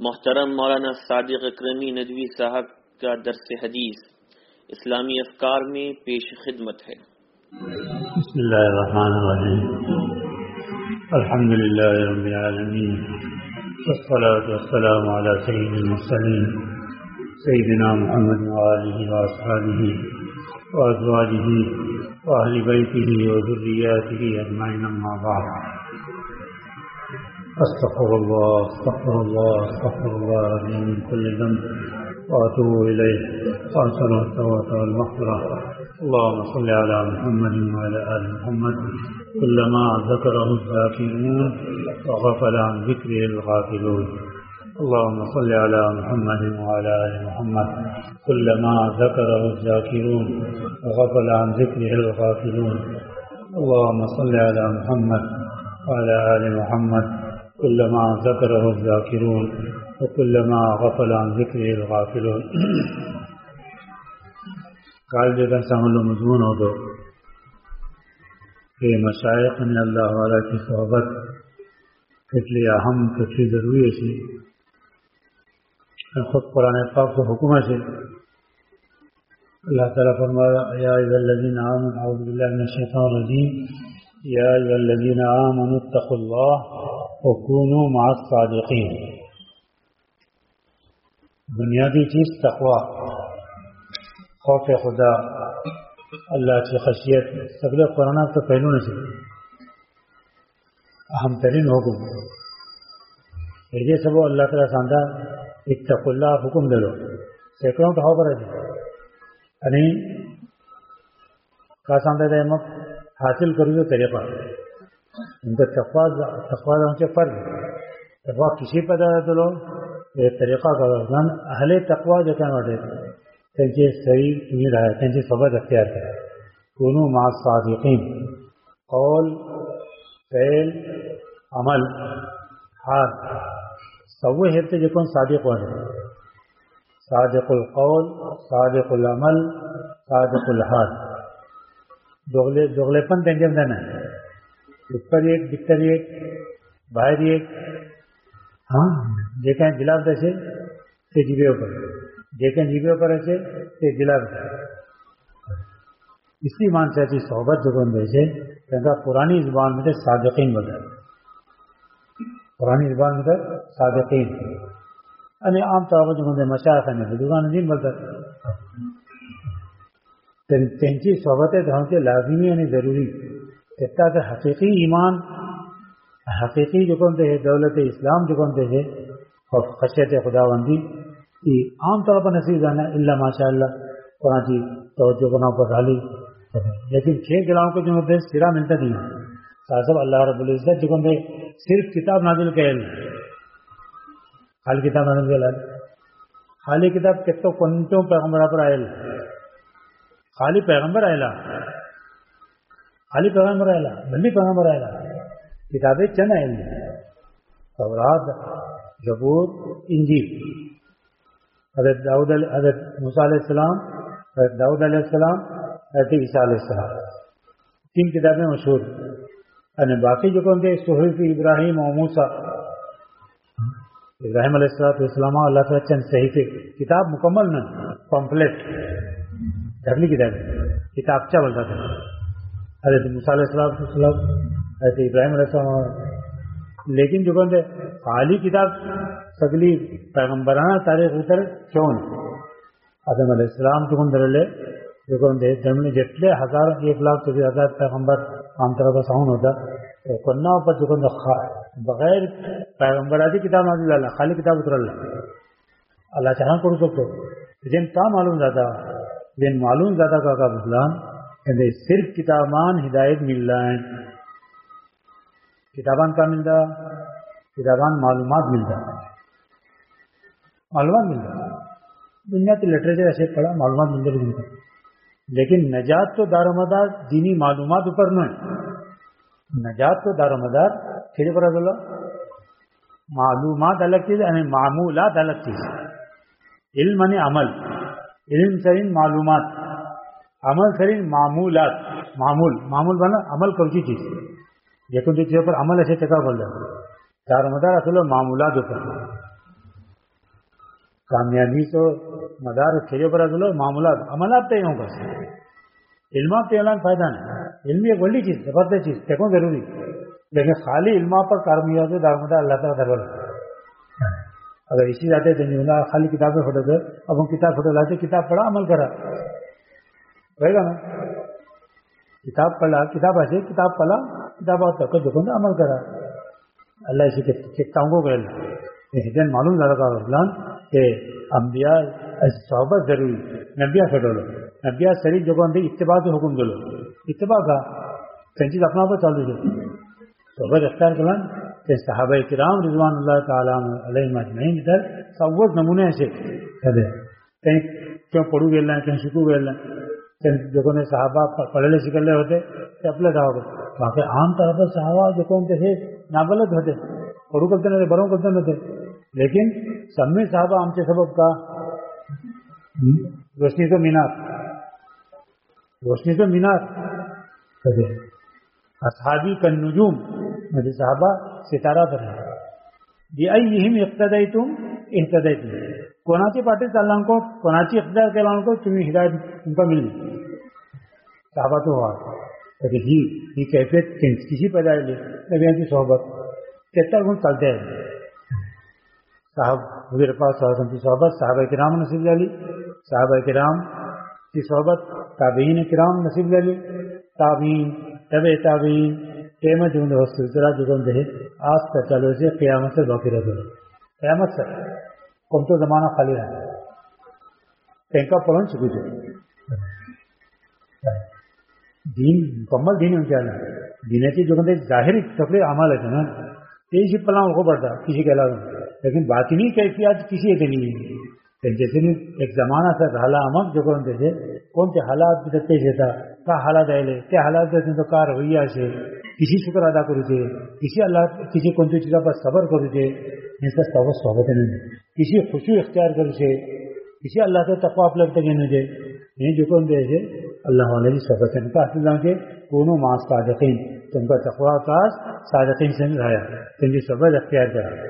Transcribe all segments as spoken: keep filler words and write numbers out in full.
محترم مولانا صادق اکرمی ندوی صاحب کا درس حدیث اسلامی افکار میں پیش خدمت ہے۔ بسم اللہ الرحمن الرحیم، الحمد للہ رب العالمین، والصلاة والسلام علی سید المرسلین سیدنا محمد وآلہ واصحابہ وازواجہ واہل بیتہ وذریاتہ اجمعین، اما بعد۔ استغفر اللہ استغفر اللہ استغفر اللہ من كل ذنب واتوب الیہ واسأل التوبة والمغفرة۔ اللهم صل على محمد وعلى آل محمد كلما ذكره الذاكرون وغفل عن ذكره الغافلون۔ اللهم صل على محمد وعلى آل محمد كلما ذكره الذاكرون وغفل عن ذكره الغافلون۔ اللهم صل على محمد وعلى آل محمد كلما ذكره الذاكرون وكلما غفل عن ذكره الغافلون۔ قال جگہ سامل مضمون ہو دو کہ مشائق نے اللہ والا کی صحبت کتلی اہم کتلی ضروری ہے۔ خود قرآن پاک کو حکم ہے اللہ تعالیٰ فرمایا یا ایھا الذین آمنوا اعوذ باللہ من الشیطان الرجیم یا ایھا الذین آمنوا اتقوا اللہ وکونوا مع الصادقین۔ بنیادی چیز تقوی، خوف خدا، اللہ کی خشیت، سگلے قرآن تو پہلو نہیں چاہیے، اہم ترین حکم یہ سب اللہ تعالیٰ ساندہ اتقوا اللہ حکم دے لو، سینکڑوں کا خبر ہے یعنی کا ساندہ دے مک حاصل کرو جو طریقہ ان کا تقوی تقوی ان کے فرض تقوی کسی پیدا تو لو یہ طریقہ کا اہل تقوی جو کیا بڑھے تنچے صحیح نہیں رہا ہے، تنچے صحبت اختیار کرے۔ کونوا مع الصادقین، قول فعل عمل حال سوے ہرتے جکون صادق ہونے، صادق القول صادق العمل صادق الحال، دوغلے دوغلے پن تنجے میں دینا ہے، اوپر ایک بکتر ایک باہر ایک، ہاں دیکھیں جلاب دیسے سے جیبے اوپر، دیکھیں جیبے اوپر ایسے سے جلاب دے، اسی مان سے صحبت جو کون دیسے کہتا پرانی زبان میں صادقین بتا، پرانی زبان میں صادقین یعنی عام طور پر جو کون مشایخ نے بدوگان دین بلتا تینچی صحبت ہم کے لازمی یعنی ضروری کہتا کہ حقیقی ایمان حقیقی جو کون ہے دولت اسلام جو کون ہے اور خشیت خداوندی یہ عام طور پر نصیب جانا اللہ ماشاء اللہ قرآن کی توجہ بنا پر ڈالی، لیکن چھ گلاؤں کو جو ہے سرا ملتا نہیں صاحب اللہ رب العزت جو کون ہے صرف کتاب نازل کے علم، خالی کتاب نازل کے علم، خالی کتاب کتوں کنٹوں پیغمبر پر آئل، خالی پیغمبر آئلہ خالی پیغمبر آئلہ بلی پیغمبر آئلہ کتابیں چند علم تورات زبور انجیل، حضرت داؤد حضرت موسیٰ علیہ السلام، حضرت داؤد علیہ السلام، حضرت عیسیٰ علیہ السلام، تین کتابیں مشہور یعنی باقی جو کون تھے صحیف ابراہیم و موسیٰ، ابراہیم علیہ السلام اللہ تعالیٰ چند صحیفے کتاب مکمل نہ پمفلیٹ ڈھگلی کتاب کتابچہ بولتا تھا، حضرت موسیٰ علیہ السلام حضرت ابراہیم علیہ السلام، لیکن جو کون تھے خالی کتاب سگلی پیغمبرانہ تاریخ اتر کیوں آدم علیہ السلام جو کون درلے جو کون دے جملے جتلے ہزار ایک لاکھ چوبیس ہزار پیغمبر عام طرح کا ساؤن ہوتا کنہ پر جو کون بغیر پیغمبراتی کتاب نازل اللہ خالی کتاب اتر اللہ اللہ چاہاں کرو سکتے جن کا معلوم زیادہ جن معلوم زیادہ کا کا بسلام کہ صرف کتابان ہدایت مل رہا ہے، کتابان کا ملتا کتابان معلومات ملتا معلومات ملتا دنیا کی لٹریچر ایسے پڑھا معلومات ملتا ملتا لیکن نجات تو دار و مدار دینی معلومات اوپر نہیں، نجات تو دار و مدار پھر پر بولو معلومات الگ چیز یعنی معمولات الگ چیز، علم یعنی عمل، علم سرین معلومات، عمل سرین معمولات، معمول معمول بنا عمل کوئی چیز لیکن جو چیزوں پر عمل ایسے چکا بول رہا ہے دار و مدار اصل معمولات اوپر کامیابی تو مدار کھیلے پر دلو معاملات عملات تے ہوں بس علمات تے اعلان فائدہ نہیں علم ایک بڑی چیز زبردست چیز دیکھو ضروری لیکن خالی علما پر کارمیاب دارمدار اللہ تعالیٰ دربار اگر اسی جاتے تھے نہیں خالی کتابیں پھوٹے تھے اب ہم کتاب پھوٹے لاتے کتاب پڑھا عمل کرا رہے گا نا کتاب پڑھا کتاب ایسے کتاب پڑھا کتاب اور تک جو عمل کرا اللہ اسی کتابوں کو کہ ہدن معلوم لگا فلان کہ انبیاء صحبت ضروری نبیاء سے ڈولو نبیاء شریف جو کہ اتباع کے حکم دلو اتباع کا چیز اپنا پر چالو جو صحبت اختیار کران کہ صحابہ کرام رضوان اللہ تعالیٰ علیہ مجمعین ادھر سوت نمونے ایسے کہتے کہیں کیوں پڑھو گے اللہ کہیں شکو گے اللہ کہیں جو کہ صحابہ پڑھے لے سکھ لے ہوتے کہ اپنے صحابہ کو باقی عام طور پر صحابہ جو کون تھے نابلد ہوتے پڑھو کرتے نہ تھے بروں کرتے نہ تھے لیکن سب میں صحابہ ہم سے سبب کا روشنی تو مینار روشنی تو مینار کہتے اصحابی کا نجوم مجھے صحابہ ستارہ پر ہے بِأَيِّهِمْ اقْتَدَيْتُمْ اهْتَدَيْتُمْ کوناچی پارٹی تعلق کو کوناچی اقتدار کے لان کو تمہیں ہدایت ان کا مل صحابہ تو ہوا لیکن جی یہ کیفیت کسی پیدا لے نبیان کی صحبت کتنا گن چلتے ہیں صاحب حضور پاک صلی اللہ علیہ وسلم کی صحبت صحابہ کرام نصیب لے لی صحابہ کرام کی صحبت تابعین کرام نصیب لے لی تابعین تبع تابعین قیمت جو ہے سلسلہ جو ہے آج تک چلو سے قیامت سے باقی رہ گئے قیامت سے کم تو زمانہ خالی رہا تینکا پڑھن چکو جو دین مکمل دین ان کے اللہ دین کی جو کہ ظاہری تقریر عمل ہے نا تیزی پلان کو پڑتا کسی کے علاوہ لیکن باطنی کیفیات کسی کے نہیں ہے جیسے ایک زمانہ تھا حالات امک جو کرتے تھے کون سے حالات دیتے تھا کا حالات آئے کیا حالات دیتے تو کا رویہ سے کسی شکر ادا کرو تھے کسی اللہ کسی کون سی چیزوں پر صبر کرو تھے ان کا صحبت صحبت نہیں کسی خوشی اختیار کرو تھے کسی اللہ سے تقوی آپ لگتے گئے مجھے نہیں جو کون دے تھے اللہ علیہ کی صحبت ان کا حاصل کے کونوں ماس صادقین تم کا تقوی کاش صادقین سے رہا تم کی صحبت اختیار کرا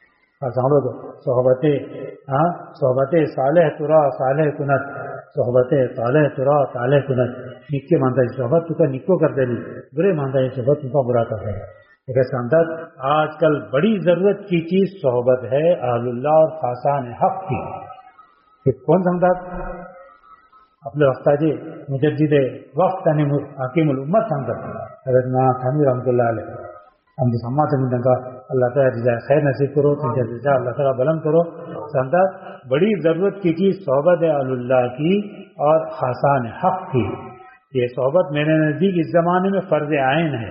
صحبت ہاں صحبت صالح ترا صالح کنت صحبت صالح ترا صالح کنت نکے مانتا ہے صحبت تو کا نکو کر دے لی برے مانتا ہے صحبت تو کا برا کر دے لیکن سمدت آج کل بڑی ضرورت کی چیز صحبت ہے اہل اللہ اور خاصان حق کی کہ کون سمدت اپنے وقت جی مجدد وقت یعنی حکیم الامت سمدت حضرت مولانا تھانوی رحمۃ اللہ علیہ ہم تو سماعت میں کا اللہ تعالیٰ جزائے خیر نصیب کرو جزا اللہ تعالیٰ بلند کرو سمدت بڑی ضرورت کی چیز صحبت ہے اہل اللہ کی اور خاصان حق کی یہ صحبت میرے نزدیک اس زمانے میں فرض عین ہے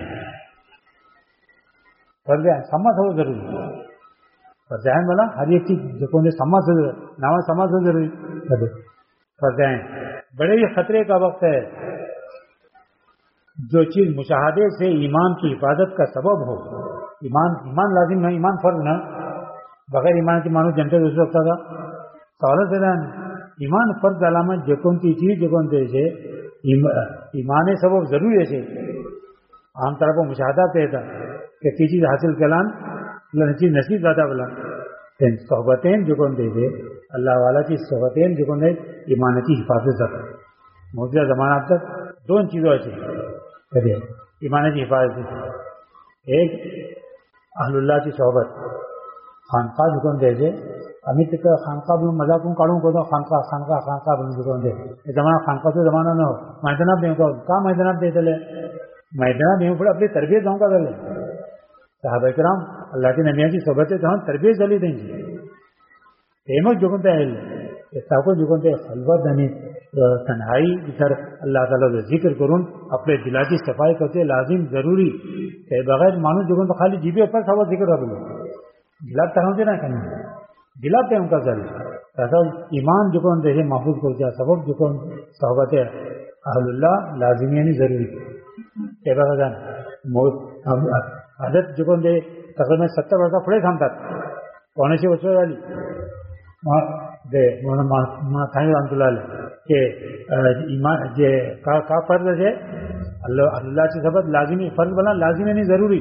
فرض عین سمت ہو ضروری فرض عین والا ہر ایک چیز جو کون سمت سے نام سمت سے ضروری فرض عین بڑے ہی خطرے کا وقت ہے جو چیز مشاہدے سے ایمان کی حفاظت کا سبب ہو ایمان ایمان لازم ہے ایمان فرض نہ بغیر ایمان کی مانو جنتے دوسرے وقت کا سوال سے ایمان فرض علامت جو کون سی چیز جو کون سے ایمان سبب ضروری ہے عام طور پر مشاہدہ کہتا کہ کی چیز حاصل کلان چیز نصیب زیادہ بلا صحبتیں جو کون دے دے اللہ والا کی صحبتیں جو کون دے ایمان کی حفاظت زیادہ موجودہ زمانہ تک دو چیزوں سے ایمان کی حفاظت ایک اہل اللہ کی صحبت خانقاہ جو کون دے دے امت کا خانقاہ بھی مذاق کاڑوں کو خانقاہ خانقاہ خانقاہ جو کون دے یہ زمانہ خانقاہ تو زمانہ نہ ہو میداناب دیں کو کہاں میداناب دے چلے میداناب دیں پڑے اپنی تربیت دوں کا دلے صحابہ کرام اللہ کے نبیوں کی صحبتیں تو ہم تربیت دلی دیں گے احمد جو کون ہے ساکو جو کون خلوت یعنی تنہائی ادھر اللہ تعالیٰ کا ذکر کروں اپنے دلا کی صفائی کرتے لازم ضروری کہ بغیر مانو جو کون خالی جیبے اوپر سب ذکر کر لو دلا طرح سے نہ کرنا دلا پہ ان کا ذریعہ ایسا ایمان جو کون دیکھے محفوظ کر دیا سبب جو کون صحبت اہل اللہ لازمی یعنی ضروری کہ بغیر عادت جو کون دے تقریباً ستر برسہ پڑے ہم تک پونے سے بچوں والی دے مولانا تھانوی رحمۃ اللہ علیہ کہ ایمان جے کا فرض ہے اللہ اللہ کی صحبت لازمی فرض بنا لازمی نہیں ضروری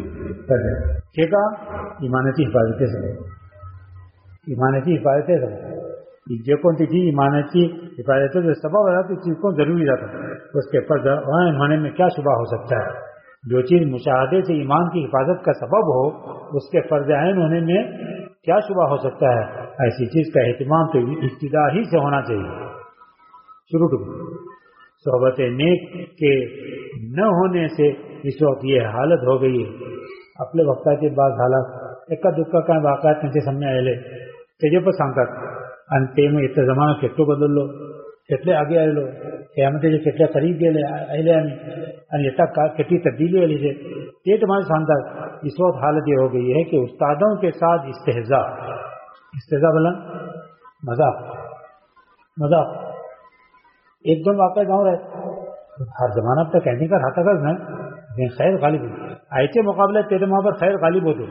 کہ کا ایمان کی حفاظت سے ایمان کی حفاظت سے जे कोणती जी ईमानाची हिफाजत जो सबब है तो चीज़ को ज़रूरी रहता है उसके पर होने में क्या शुबा हो सकता है। जो चीज़ मुशाहदे से ईमान की हिफाजत का सबब हो उसके फर्ज आइन होने में क्या शुबा हो सकता है। ऐसी चीज़ का एहतमाम तो इब्तिदा ही से होना चाहिए। शुरू टू सोहबत नेक के न होने से इस वक्त ये हालत हो गई है। आपले वक्ताचे बाद हालात एका दुःखा काय वाकात त्यांच्या सामने आले त्याचे पण सांगतात आणि ते मग इथं जमाना केटलो बदललो केटले आगे आयलो त्यामध्ये जे केटल्या करीब गेले आले आम्ही आणि येता का केटली तब्दीली आली है ये तुम्हारे सांगतात। इस वक्त हालत ये हो गई है कि उस्तादों के साथ इस्तेहजा इस्तेहजा बोला मजाक मजाक एक दोन वाक़े गाँव रहे हर जमाना तक कहने का रहा था ना खैर गालिब आयचे मुकाबले तेरे वहाँ पर खैर गालिब होते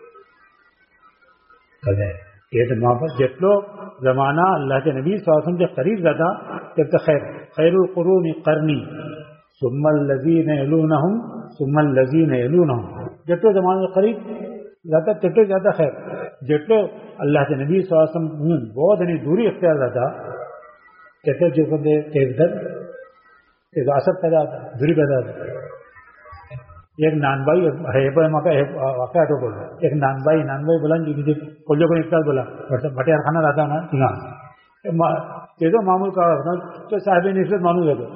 तेरे वहाँ पर जेटलो जमाना अल्लाह के नबी सल्लल्लाहु अलैहि वसल्लम के करीब ज़्यादा तेरे तो खैर खैरुल कुरूनी करनी सुम्मल लज़ीन यलूनहुम सुम्मल लज़ीन यलूनहुम जेटलो जमाने के करीब ज़्यादा तेरे ज़्यादा खैर जेटलो अल्लाह के नबी सल्लल्लाहु अलैहि वसल्लम बहुत यानी दूरी इख्तियार ज़्यादा कहते जो बंदे तेजर तेज असर पैदा होता दूरी पैदा होता। एक नानबाई है मका वाक़ा तो बोला एक नानबाई नानबाई बोला कि पोलियो को इफ्तार बोला भटियार खाना रहता ना तिंगा ते जो मामूल का तो साहेब निश्चित माणूस होतो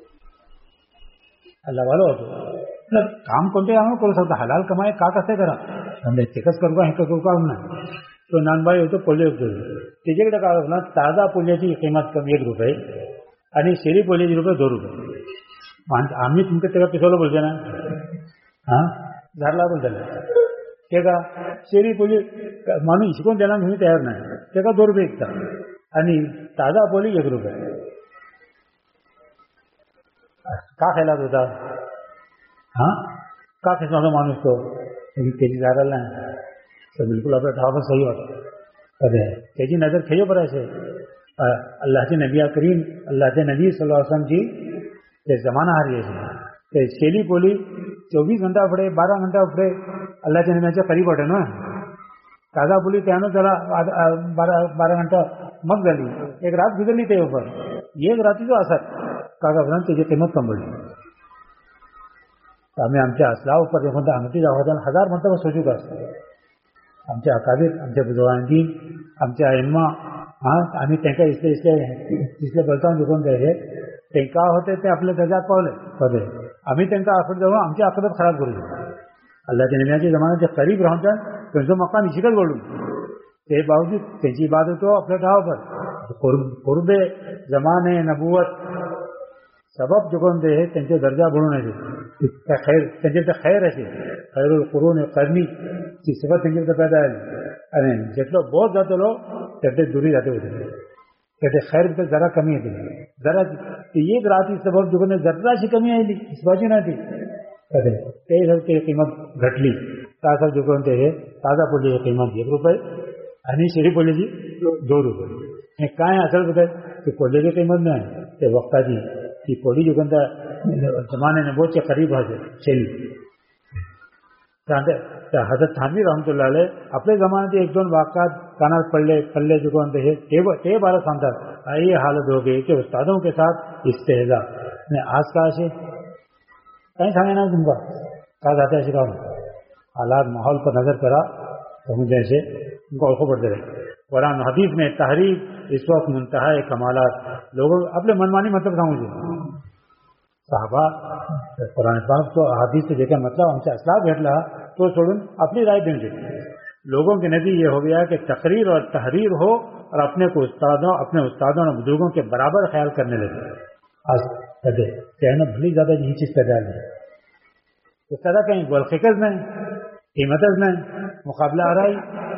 अल्लाह वालो होतो काम कोणते आम्ही करू शकतो हलाल कमाई का कसे करा तेकच करू का हे करू का नाही तो नानबाई होतो पोलियो त्याच्याकडे काय होतं ना ताजा पोलियोची किंमत कमी एक रुपये आणि शेरी पोलियोची रुपये दोन रुपये आम्ही तुमच्या तेव्हा पिसवलं बोलते ना हां झाडला बोलता ते का शेरी पोली माणूस शिकून द्यायला मी तयार नाही ते का दोन रुपये विकतात आणि ताजा पोली एक रुपये का खायला होता हां का खेचणार माणूस तो त्याची झाडाला नाही तो बिल्कुल आपला ढाबा सही होता अरे त्याची नजर खेयो पर ऐसे अल्लाह के नबी करीम अल्लाह के नबी सल्लल्लाहु अलैहि वसल्लम जी ते जमाना हारी है शेली पोली चोवीस घंटा पडे बारा घंटा पडे अल्लाहच्या नबीच्या करीब वाटे ना ताजा बोली त्यानं त्याला बारा बारा घंटा मग झाली एक रात गुजरली ते ऊपर एक रात्रीचा असर काका म्हणून त्याची किंमत कम पडली आम्ही आमच्या असला ऊपर देखून अंगठी जावायला हजार म्हणता सोचू का आमच्या अकाबीर आमच्या बुजुर्गांनी आमच्या अइम्मा हां आम्ही त्यांना इसले इसले इसले बोलता दुखून द्यायचे ते का होते ते आपल्या दर्जात पावले पदे आम्ही त्यांना आखड जाऊन आमची आकदत खराब करू शकतो अल्लाहच्या नबीच्या जमान्याच्या करीब राहून त्यांचं मकान इशिकच बोलून ते बावजूद त्यांची इबादत हो आपल्या ठावापर कुर्बे जमाने नबूवत सबब जुगोन दे त्यांचे दर्जा बढ़ून आहे खैर त्यांचे तर खैर असे खैरुल कुरून करणी ची सबब त्यांचे पैदा आली आणि जेटलो बहुत जातलो त्याचे दुरी जाते होते त्याचे खैर तर जरा कमी येते जरा एक रात्री सबब जुगोने जराशी कमी आली बाजू नाही ती ते किंमत घटली ताजा जुगोन ते हे ताजा पोलीची किंमत एक रुपये आणि शेरी पोलीची दोन रुपये हे काय असेल बघाय ते पोलीची किंमत नाही ते वक्ताची ती पोली जुगन जमाने नबूवतच्या करीब आहे शेली त्या हजरत थानवी रहमतुल्लाह अलैह आपल्या जमान्यात एक दोन वाक़ात कानात पडले पल्ले जुगोन ते ते बारा सांगतात ये हालत हो गई कि उस्तादों के साथ इस्तेहजा ने आज का असे कहीं सांगे ना तुमका का जाते ऐसे काम हालात माहौल पर नजर करा तो मुझे ऐसे उनको औखो पड़ते रहे कुरान हदीस में तहरीर इस वक्त मुंतहा कमालात लोगों अपने मनमानी मतलब था मुझे साहबा कुरान पाक तो हदीस से देखा मतलब हमसे असला भेटला तो छोड़ून अपनी राय देंगे लोगों के नज़दीक ये हो गया कि तकरीर और तहरीर हो और अपने को उस्तादों अपने उस्तादों और बुजुर्गों के बराबर ख्याल करने लगे आज कदे कहना भली ज़्यादा यही चीज़ पैदा है तो सदा कहीं गोलफिकज में कीमतज में मुकाबला आराई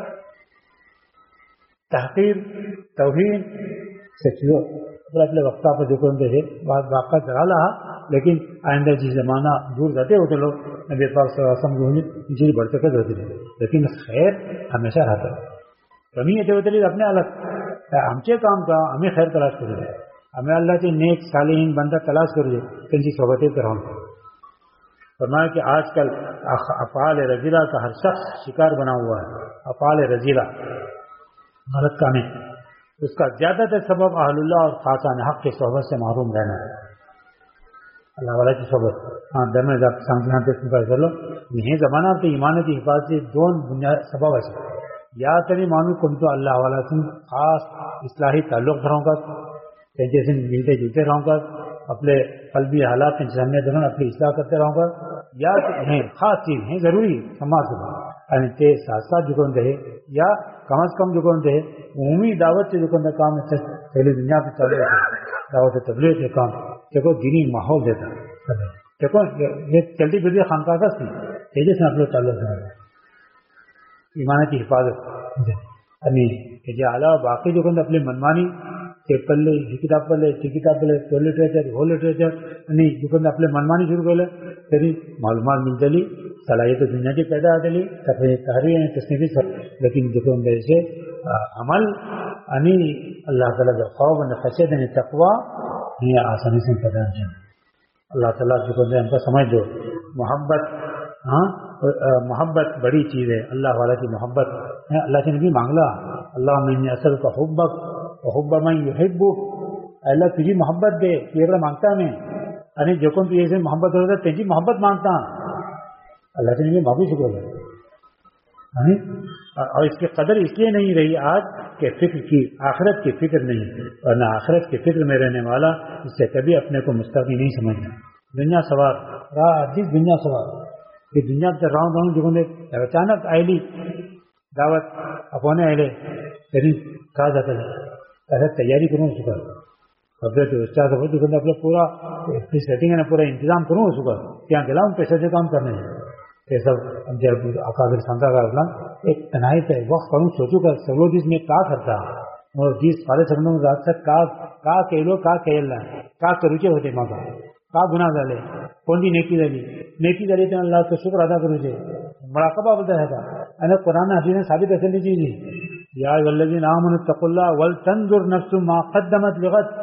तहकीर तौहीन से चीज़ों अपने वक्ता पर जुकन दे बात वाक़ा चला रहा लेकिन आइंदा जिस जमाना दूर जाते होते लोग नबी पाक सल्लल्लाहु अलैहि वसल्लम चीज़ बढ़ते कर होती थी लेकिन खैर हमेशा रहता कमी येते होते अपने अलग आमचे काम का हमें खैर तलाश करू हमें अल्लाह के नेक सालिहीन बंदा तलाश करू त्यांची सोबतें कराऊं फरमाया कि आजकल अफ़ाल रजीला का हर शख्स शिकार बना हुआ है अफ़ाल रजीला गलत कामें اس کا زیادہ تر سبب اہل اللہ اور خاصان حق کی صحبت سے محروم رہنا ہے. اللہ والا کی صحبت. ہاں دم سانتے چلو یہ زمانہ تو ایمان کی حفاظت دون بنیاد سبب ہے. یا تری مانو کم تو اللہ والا سے خاص اصلاحی تعلق رہوں گا جیسے ملتے جلتے رہوں گا اپنے قلبی حالات کے جاننے دوران اپنی اصلاح کرتے رہوں گا. یا ہیں خاص چیز ہیں ضروری سماج یعنی تے ساتھ ساتھ جکن رہے یا کم از کم جکن رہے عمومی دعوت سے جکن کام پہلی دنیا پہ چل رہے تھے دعوت تبلیغ کے کام دیکھو دینی ماحول دیتا دیکھو یہ چلتی پھرتی خانقاہ کا سی تیجے سے اپنے تعلق رہا ایمان کی حفاظت یعنی کہ جو علاوہ باقی جو اپنی منمانی کہ پلے یہ کتاب پلے یہ کتاب پلے تو لٹریچر وہ لٹریچر یعنی جو اپنے منمانی شروع کر لے پھر معلومات مل چلی صلاحیت دنیا کی پیدا چلی تحریر تصنیفی سب لیکن جو سے عمل یعنی اللہ تعالیٰ کا خوف اور خشیت یعنی تقویٰ یہ آسانی سے پیدا نہیں. اللہ تعالیٰ جو ہم کو سمجھ دو محبت. ہاں محبت بڑی چیز ہے. اللہ والا کی محبت اللہ سے نبی مانگلا اللہ میں اصل کا حبک حب میں یحبک اللہ تجھی محبت دے یہ بڑا مانگتا میں یعنی جو کون تو یہ محبت ہوتا ہے تجھی محبت مانگتا اللہ سے نبی معافی شکر ہے. اور اس کی قدر اس لیے نہیں رہی آج کہ فکر کی آخرت کی فکر نہیں ورنہ آخرت کی فکر میں رہنے والا اس سے کبھی اپنے کو مستقبل نہیں سمجھنا. دنیا سوار راہ عزیز دنیا سوار کہ دنیا کے راؤں راؤں جو نے اچانک آئلی دعوت اپنے آئلے لیکن کہا جاتا ہے ایسا تیاری کروں اس کا قبضے استاد ہو جو اپنا پورا سیٹنگ ہے پورا انتظام کروں اس کا کیا گلا ہوں پیسے سے کام کرنے یہ سب جب اکابر سانتا کا اسلام ایک تنہائی پہ وقت کروں سوچوں کا سگلو جس میں کا کرتا اور جس سارے سگنوں میں رات تک کا کہلو کا کہل رہا کا کروچے ہوتے ماں کا کا گناہ ڈالے کون سی نیکی ڈالی نیکی ڈالی تو اللہ کا شکر ادا کروچے مراقبہ بولتا رہتا ہے. قرآن حدیث نے ثابت ایسے نہیں چیز یا والذین آمنوا اتقوا اللہ ولتنظر نفس ما قدمت لغد.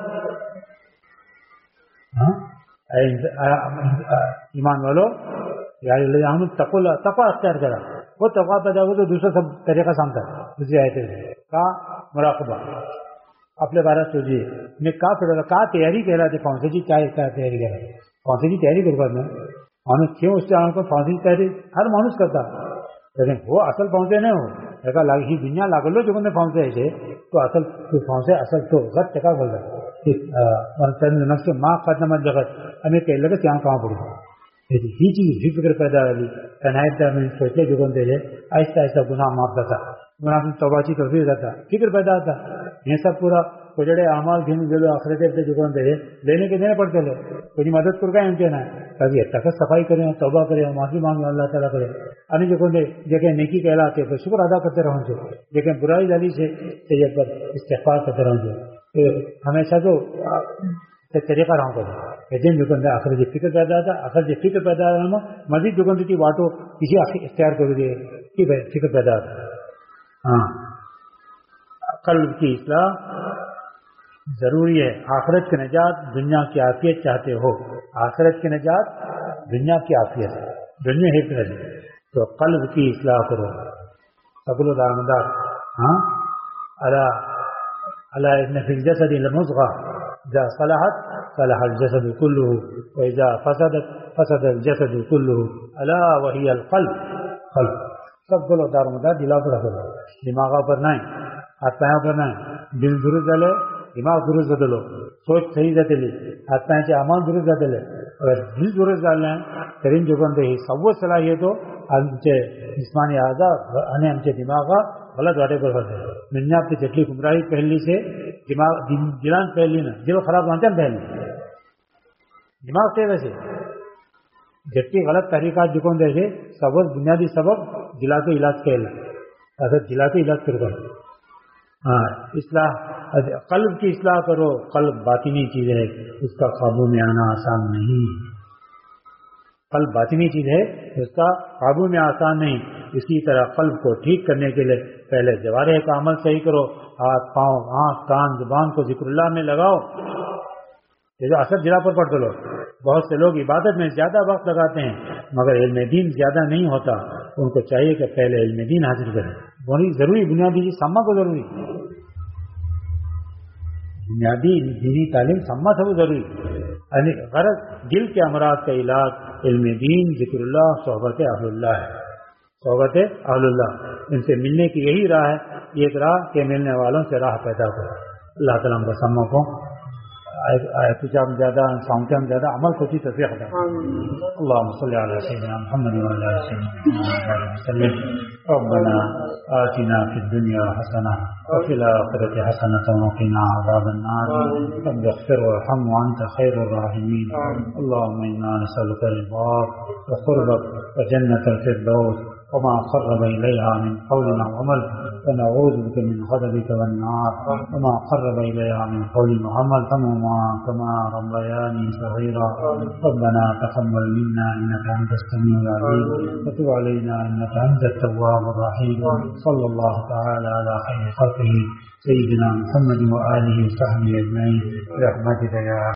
ایمان والو یا والذین آمنوا اتقوا اللہ تقوی اختیار کرا وہ تقوی پیدا ہو تو دوسرا سب طریقہ سامتا ہے دوسری آیتیں کا مراقبہ اپنے بارے سوچیے میں کا پڑھا کا تیاری کہہ رہا تھا پھانسی کی کیا تیاری کہہ رہا تھا پھانسی کی تیاری کروا میں مانوس کیوں اس سے کو پھانسی کی تیاری ہر مانوس کرتا لیکن وہ اصل پہنچے نہیں ہو ایسا لگی دنیا لاگ لو جو نے پہنچے ایسے تو اصل پہنچے اصل تو غلط ٹکا بول رہا نفس ماں قدم جگت ہمیں کہہ لگے کیا کہاں پڑوں ہی چیز ہی فکر پیدا ہوئی تنہائی میں سوچے جو دے آہستہ آہستہ گناہ معاف کرتا گناہ میں توبہ کی توفیق رہتا فکر پیدا ہوتا یہ سب پورا کچڑے اعمال گھن گلو آخرت جو دے لینے کے دینے پڑتے لے کچھ مدد کر کا امتحان ہے کبھی تک صفائی کریں توبہ کریں معافی مانگیں اللہ تعالیٰ کرے انی جو دے جگہ نیکی کہلاتے تو شکر ادا کرتے رہوں سے لیکن برائی ڈالی سے یہ پر استغفار کرتے رہوں سے ہمیشہ تو طریقہ رہوں کرے جن جو آخر جو فکر پیدا ہوتا آخر جو فکر پیدا ہونا مزید جو کی واٹو کسی اختیار کر دے کہ فکر پیدا ہوتا. ہاں قلب کی اصلاح ضروری ہے. آخرت کی نجات دنیا کی عافیت چاہتے ہو آخرت کی نجات دنیا کی عافیت دنیا ہی پہلے تو قلب کی اصلاح کرو سگل و دارمدار. ہاں اللہ اللہ ابن فی الجسد لمضغہ اذا صلحت صلح الجسد كله واذا فسدت فسد الجسد كله الا وهي القلب. قلب سب گلو دار مدار دلا پر رکھو دماغ پر نہیں ہاتھ پاؤں پر نہیں دل درست ڈالے دماغ درست بدلو سوچ صحیح بدلے ہاتھ پاؤں سے اعمال درست بدلے اگر دل درست ڈالنا ہے ترین جو بندے ہی سب وہ صلاحیت ہو ہم سے جسمانی اعضاء ہمیں ہم سے دماغ غلط واٹے پر پڑتے دنیا کی جٹلی گمراہی پہلی سے دماغ دلان پہلی نا دل خراب ہونا پہلی دماغ سے ویسے جٹلی غلط طریقات جو کون دے سبب بنیادی سبب دلا کے علاج کہلا اگر دلا کے علاج کر کر ہاں اصلاح قلب کی اصلاح کرو. قلب باطنی چیز ہے اس کا قابو میں آنا آسان نہیں. قلب باطنی چیز ہے اس کا قابو میں آسان نہیں. اسی طرح قلب کو ٹھیک کرنے کے لیے پہلے جوارح کا عمل صحیح کرو. ہاتھ پاؤں آنکھ کان زبان کو ذکر اللہ میں لگاؤ. یہ جو اثر جلا پر پڑھ لو بہت سے لوگ عبادت میں زیادہ وقت لگاتے ہیں مگر علم دین زیادہ نہیں ہوتا. ان کو چاہیے کہ پہلے علم دین حاصل کریں. ضروری بنیادی ساما کو ضروری بنیادی دینی تعلیم سمت ہے وہ ضروری، یعنی غرض دل کے امراض کا علاج علم دین، ذکر اللہ، صحبت اہل اللہ ہے، صحبت اہل اللہ، ان سے ملنے کی یہی راہ ہے، یہ ایک راہ کہ ملنے والوں سے راہ پیدا کرو. اللہ تعالیٰ ہم کو سموں کو آیتوں ہم زیادہ سامتے ہم زیادہ عمل کو چیز تصویر خدا. اللهم صل على سيدنا محمد وعلى آل سيدنا محمد وسلم. ربنا آتنا في الدنيا حسنة وفي الآخرة حسنة وقنا عذاب النار. رب اغفر وارحم وأنت خير الراحمين. اللهم إنا نسألك رضاك وقربك وجنة الفردوس وما قرب إليها من قول أو عمل، ونعوذ بك من غضبك والنار وما قرب إليها من قول وعمل، كما ربياني صغيرا. ربنا تقبل منا إنك أنت السميع العليم وتب علينا إنك أنت التواب الرحيم. صلى الله تعالى على خير خلقه سيدنا محمد وآله وصحبه أجمعين برحمتك يا